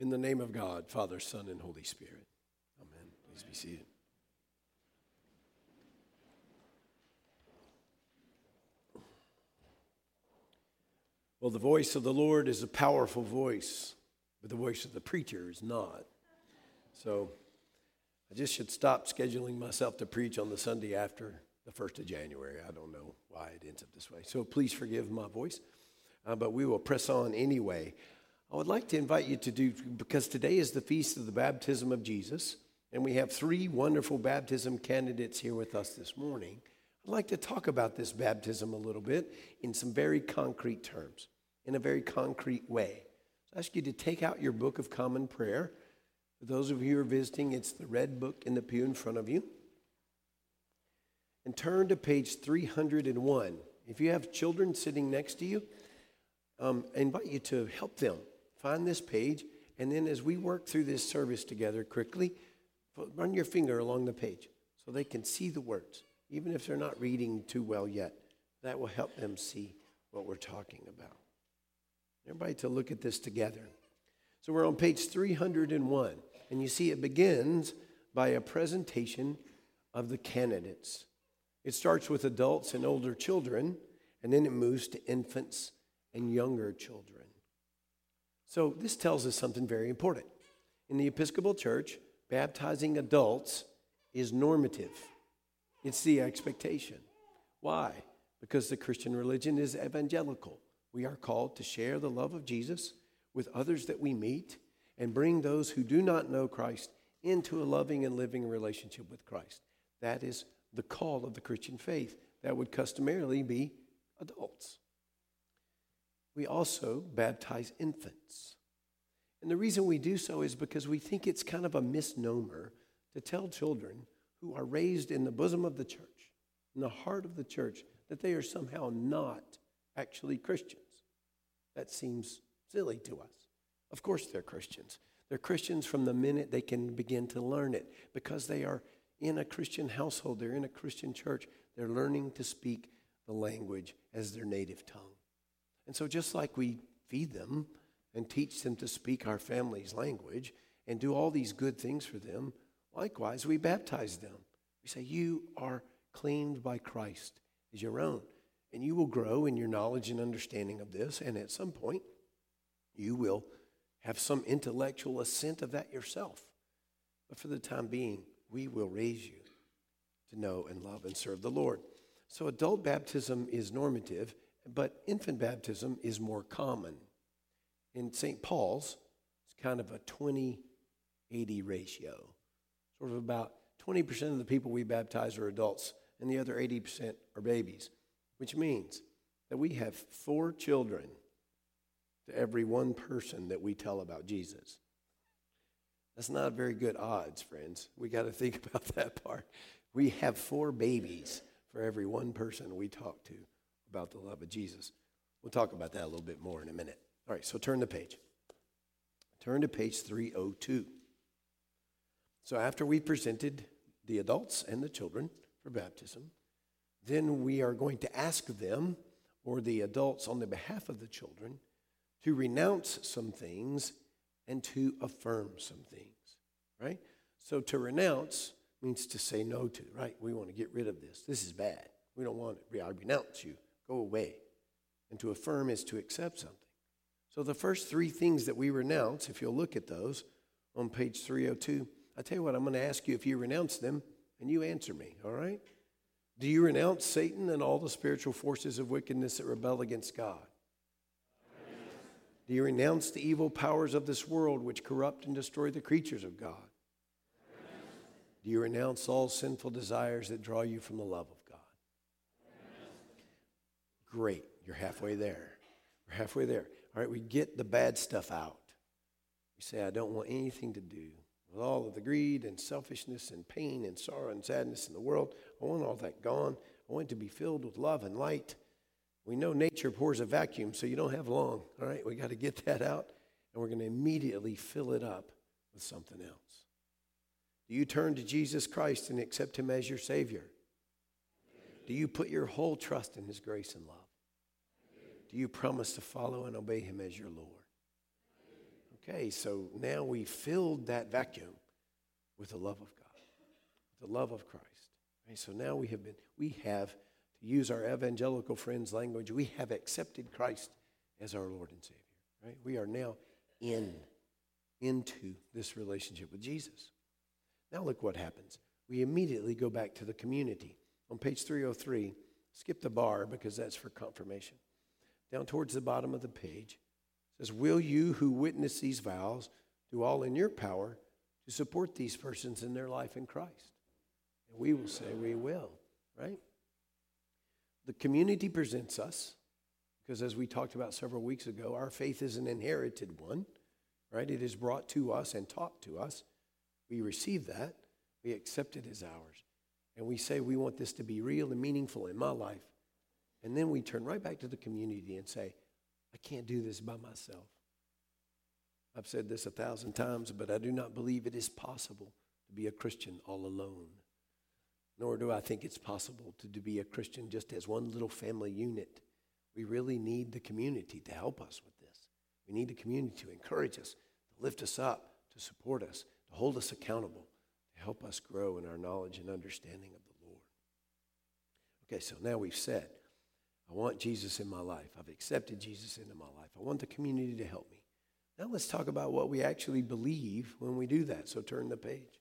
In the name of God, Father, Son, and Holy Spirit. Amen. Please be seated. Well, the voice of the Lord is a powerful voice, but the voice of the preacher is not. So I just should stop scheduling myself to preach on the Sunday after the 1st of January. I don't know why it ends up this way. So please forgive my voice, but we will press on anyway. I would like to invite you to do, because today is the feast of the baptism of Jesus, and we have 3 wonderful baptism candidates here with us this morning. I'd like to talk about this baptism a little bit in some very concrete terms, in a very concrete way. So I ask you to take out your book of common prayer. For those of you who are visiting, it's the red book in the pew in front of you. And turn to page 301. If you have children sitting next to you, I invite you to help them find this page. And then as we work through this service together quickly, run your finger along the page so they can see the words, even if they're not reading too well yet. That will help them see what we're talking about. Everybody to look at this together. So we're on page 301, and you see it begins by a presentation of the candidates. It starts with adults and older children, and then it moves to infants and younger children. So this tells us something very important. In the Episcopal Church, baptizing adults is normative. It's the expectation. Why? Because the Christian religion is evangelical. We are called to share the love of Jesus with others that we meet and bring those who do not know Christ into a loving and living relationship with Christ. That is the call of the Christian faith. That would customarily be adults. We also baptize infants. And the reason we do so is because we think it's kind of a misnomer to tell children who are raised in the bosom of the church, in the heart of the church, that they are somehow not actually Christians. That seems silly to us. Of course they're Christians. They're Christians from the minute they can begin to learn it, because they are in a Christian household. They're in a Christian church. They're learning to speak the language as their native tongue. And so just like we feed them and teach them to speak our family's language and do all these good things for them, likewise we baptize them. We say, you are claimed by Christ as your own. And you will grow in your knowledge and understanding of this. And at some point, you will have some intellectual assent of that yourself. But for the time being, we will raise you to know and love and serve the Lord. So adult baptism is normative, but infant baptism is more common. In St. Paul's, it's kind of a 20-80 ratio. Sort of about 20% of the people we baptize are adults, and the other 80% are babies. Which means that we have 4 children to every 1 person that we tell about Jesus. That's not very good odds, friends. We got to think about that part. We have 4 babies for every 1 person we talk to about the love of Jesus. We'll talk about that a little bit more in a minute. All right, so turn the page. Turn to page 302. So after we presented the adults and the children for baptism, then we are going to ask them, or the adults on the behalf of the children, to renounce some things and to affirm some things, right? So to renounce means to say no to, right? We want to get rid of this. This is bad. We don't want it. I renounce you. Go away. And to affirm is to accept something. So the first 3 things that we renounce, if you'll look at those on page 302, I tell you what, I'm going to ask you if you renounce them, and you answer me, all right? Do you renounce Satan and all the spiritual forces of wickedness that rebel against God? Amen. Do you renounce the evil powers of this world which corrupt and destroy the creatures of God? Amen. Do you renounce all sinful desires that draw you from the love of God? Amen. Great. You're halfway there. We're halfway there. All right, we get the bad stuff out. We say, I don't want anything to do with all of the greed and selfishness and pain and sorrow and sadness in the world. I want all that gone. I want it to be filled with love and light. We know nature pours a vacuum, so you don't have long. All right, we got to get that out, and we're going to immediately fill it up with something else. Do you turn to Jesus Christ and accept him as your Savior? Do you put your whole trust in his grace and love? Do you promise to follow and obey him as your Lord? Okay, so now we filled that vacuum with the love of God, the love of Christ. Right? So now we have, to use our evangelical friends' language, we have accepted Christ as our Lord and Savior. Right? We are now into this relationship with Jesus. Now look what happens. We immediately go back to the community. On page 303, skip the bar because that's for confirmation. Down towards the bottom of the page, it says, will you who witness these vows do all in your power to support these persons in their life in Christ? And we will say we will, right? The community presents us, because as we talked about several weeks ago, our faith is an inherited one, right? It is brought to us and taught to us. We receive that. We accept it as ours. And we say we want this to be real and meaningful in my life. And then we turn right back to the community and say, I can't do this by myself. I've said this 1,000 times, but I do not believe it is possible to be a Christian all alone. Nor do I think it's possible to be a Christian just as one little family unit. We really need the community to help us with this. We need the community to encourage us, to lift us up, to support us, to hold us accountable, to help us grow in our knowledge and understanding of the Lord. Okay, so now we've said, I want Jesus in my life. I've accepted Jesus into my life. I want the community to help me. Now let's talk about what we actually believe when we do that. So turn the page.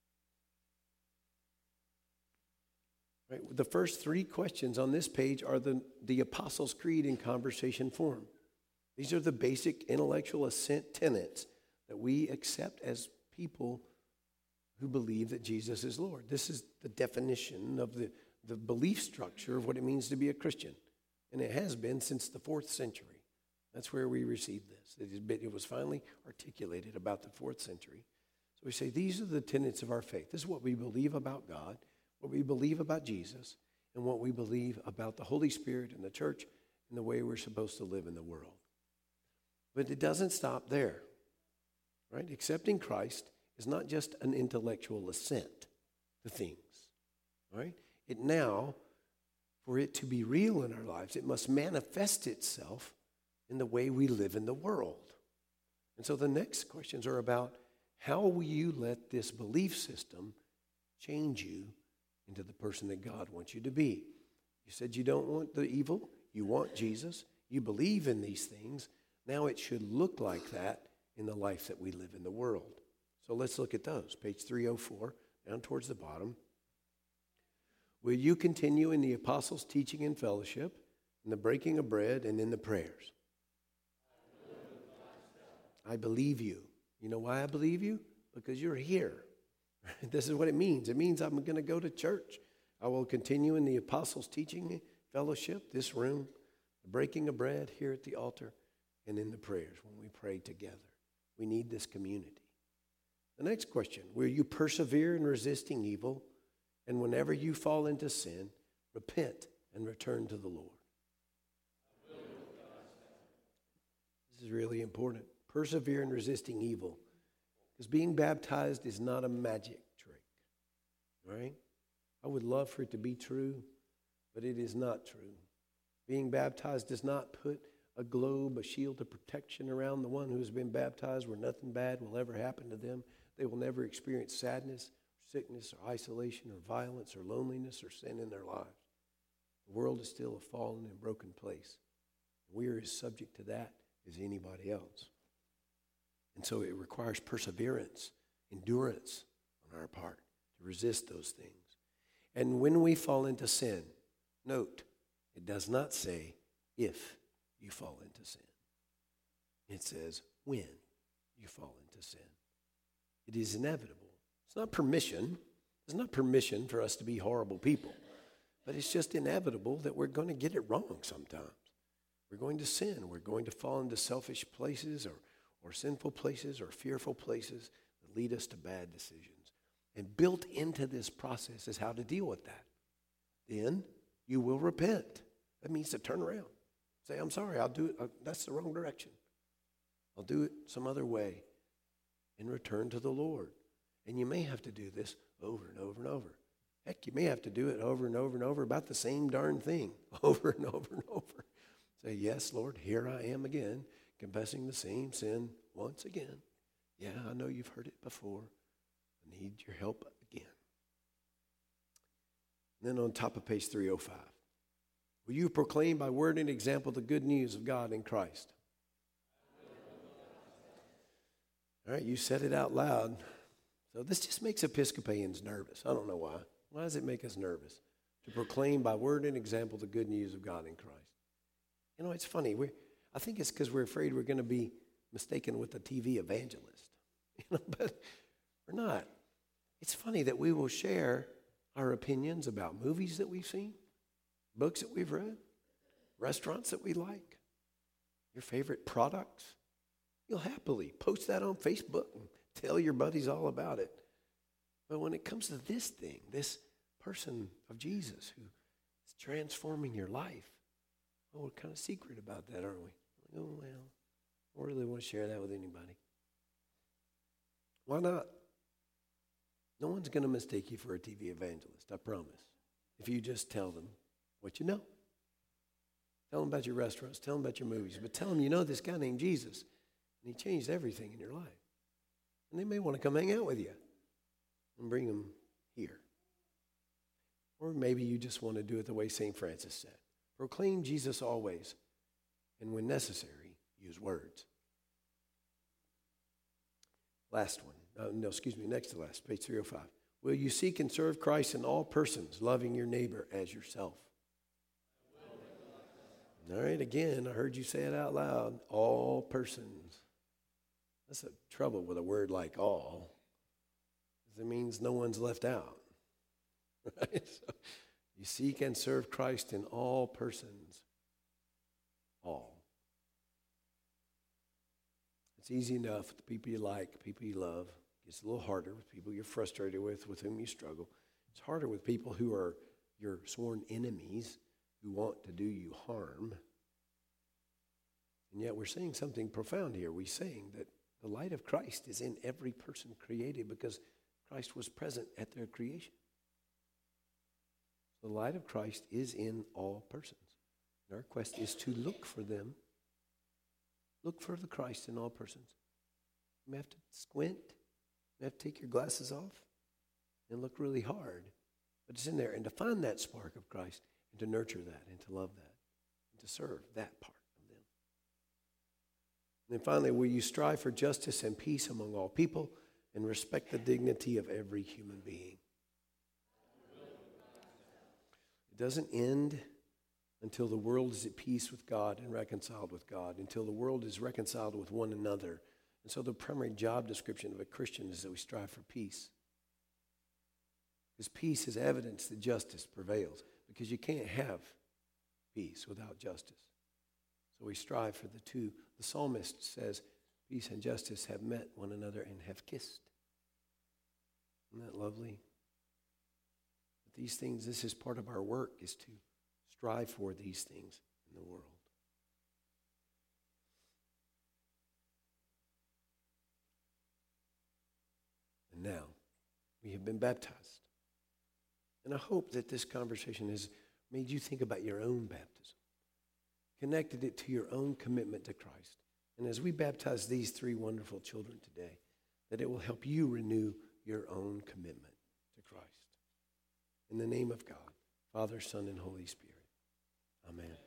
Right, the first three questions on this page are the Apostles' Creed in conversation form. These are the basic intellectual assent tenets that we accept as people who believe that Jesus is Lord. This is the definition of the belief structure of what it means to be a Christian. And it has been since the 4th century. That's where we received this. It was finally articulated about the 4th century. So we say these are the tenets of our faith. This is what we believe about God, what we believe about Jesus, and what we believe about the Holy Spirit and the church and the way we're supposed to live in the world. But it doesn't stop there, right? Accepting Christ is not just an intellectual assent to things, right? It now, for it to be real in our lives, it must manifest itself in the way we live in the world. And so the next questions are about how will you let this belief system change you into the person that God wants you to be? You said you don't want the evil. You want Jesus. You believe in these things. Now it should look like that in the life that we live in the world. So let's look at those. Page 304, down towards the bottom. Will you continue in the apostles' teaching and fellowship, in the breaking of bread, and in the prayers? I believe you. You know why I believe you? Because you're here. This is what it means. It means I'm going to go to church. I will continue in the apostles' teaching fellowship, this room, the breaking of bread here at the altar, and in the prayers when we pray together. We need this community. The next question, will you persevere in resisting evil, and whenever you fall into sin, repent and return to the Lord? This is really important. Persevere in resisting evil. Because being baptized is not a magic trick, right? I would love for it to be true, but it is not true. Being baptized does not put a globe, a shield of protection around the one who has been baptized where nothing bad will ever happen to them. They will never experience sadness, or sickness, or isolation, or violence, or loneliness, or sin in their lives. The world is still a fallen and broken place. We are as subject to that as anybody else. And so it requires perseverance, endurance on our part to resist those things. And when we fall into sin, note, it does not say if you fall into sin. It says when you fall into sin. It is inevitable. It's not permission. It's not permission for us to be horrible people. But it's just inevitable that we're going to get it wrong sometimes. We're going to sin. We're going to fall into selfish places or sinful places or fearful places that lead us to bad decisions. And built into this process is how to deal with that. Then you will repent. That means to turn around. Say, I'm sorry, I'll do it. That's the wrong direction. I'll do it some other way and return to the Lord. And you may have to do this over and over and over. Heck, you may have to do it over and over and over about the same darn thing over and over and over. Say, yes, Lord, here I am again, confessing the same sin once again. Yeah, I know you've heard it before. I need your help again. And then on top of page 305, will you proclaim by word and example the good news of God in Christ? All right, you said it out loud. So this just makes Episcopalians nervous. I don't know why. Why does it make us nervous? To proclaim by word and example the good news of God in Christ. You know, it's funny. I think it's because we're afraid we're going to be mistaken with a TV evangelist. But we're not. It's funny that we will share our opinions about movies that we've seen, books that we've read, restaurants that we like, your favorite products. You'll happily post that on Facebook and tell your buddies all about it. But when it comes to this thing, this person of Jesus who is transforming your life, we're kind of secret about that, aren't we? Oh, well, I don't really want to share that with anybody. Why not? No one's going to mistake you for a TV evangelist, I promise. If you just tell them what you know. Tell them about your restaurants, tell them about your movies, but tell them you know this guy named Jesus, and he changed everything in your life. And they may want to come hang out with you and bring them here. Or maybe you just want to do it the way St. Francis said. Proclaim Jesus always, and when necessary, use words. Last one. Next to last, page 305. Will you seek and serve Christ in all persons, loving your neighbor as yourself? All right, again, I heard you say it out loud. All persons. That's the trouble with a word like all. It means no one's left out. Right? So you seek and serve Christ in all persons. All. It's easy enough with the people you like, people you love. It gets a little harder with people you're frustrated with whom you struggle. It's harder with people who are your sworn enemies, who want to do you harm. And yet we're saying something profound here. We're saying that the light of Christ is in every person created because Christ was present at their creation. The light of Christ is in all persons. And our quest is to look for them. Look for the Christ in all persons. You may have to squint. You may have to take your glasses off and look really hard. But it's in there. And to find that spark of Christ and to nurture that and to love that and to serve that part of them. And then finally, will you strive for justice and peace among all people and respect the dignity of every human being? It doesn't end until the world is at peace with God and reconciled with God, until the world is reconciled with one another. And so the primary job description of a Christian is that we strive for peace. Because peace is evidence that justice prevails. Because you can't have peace without justice. So we strive for the two. The psalmist says, peace and justice have met one another and have kissed. Isn't that lovely? But these things, this is part of our work, is to strive for these things in the world. And now, we have been baptized. And I hope that this conversation has made you think about your own baptism, connected it to your own commitment to Christ. And as we baptize these three wonderful children today, that it will help you renew your own commitment to Christ. In the name of God, Father, Son, and Holy Spirit. Amen.